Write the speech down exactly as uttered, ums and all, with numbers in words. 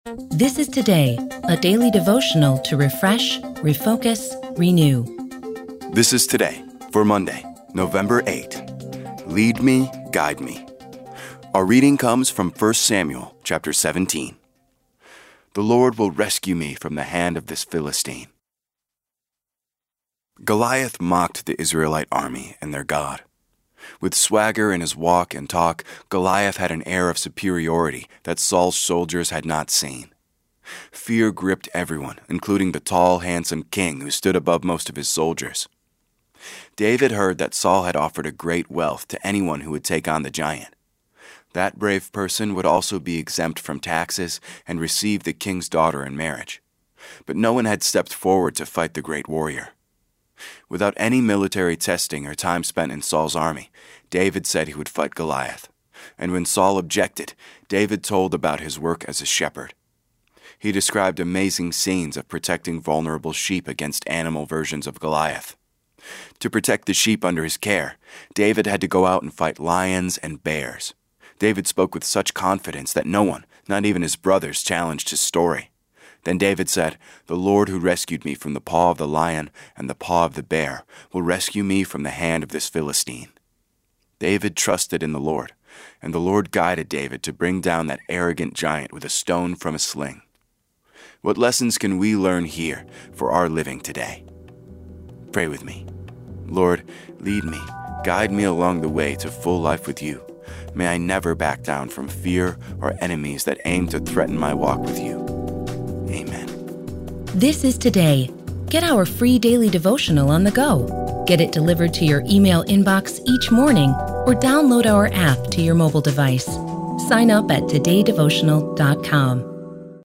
This is Today, a daily devotional to refresh, refocus, renew. This is Today for Monday, November eighth. Lead me, guide me. Our reading comes from First Samuel chapter seventeen. The Lord will rescue me from the hand of this Philistine. Goliath mocked the Israelite army and their God. With swagger in his walk and talk, Goliath had an air of superiority that Saul's soldiers had not seen. Fear gripped everyone, including the tall, handsome king who stood above most of his soldiers. David heard that Saul had offered a great wealth to anyone who would take on the giant. That brave person would also be exempt from taxes and receive the king's daughter in marriage. But no one had stepped forward to fight the great warrior. Without any military testing or time spent in Saul's army, David said he would fight Goliath. And when Saul objected, David told about his work as a shepherd. He described amazing scenes of protecting vulnerable sheep against animal versions of Goliath. To protect the sheep under his care, David had to go out and fight lions and bears. David spoke with such confidence that no one, not even his brothers, challenged his story. Then David said, "The Lord who rescued me from the paw of the lion and the paw of the bear will rescue me from the hand of this Philistine." David trusted in the Lord, and the Lord guided David to bring down that arrogant giant with a stone from a sling. What lessons can we learn here for our living today? Pray with me. Lord, lead me, guide me along the way to full life with you. May I never back down from fear or enemies that aim to threaten my walk with you. Amen. This is Today. Get our free daily devotional on the go. Get it delivered to your email inbox each morning or download our app to your mobile device. Sign up at today devotional dot com.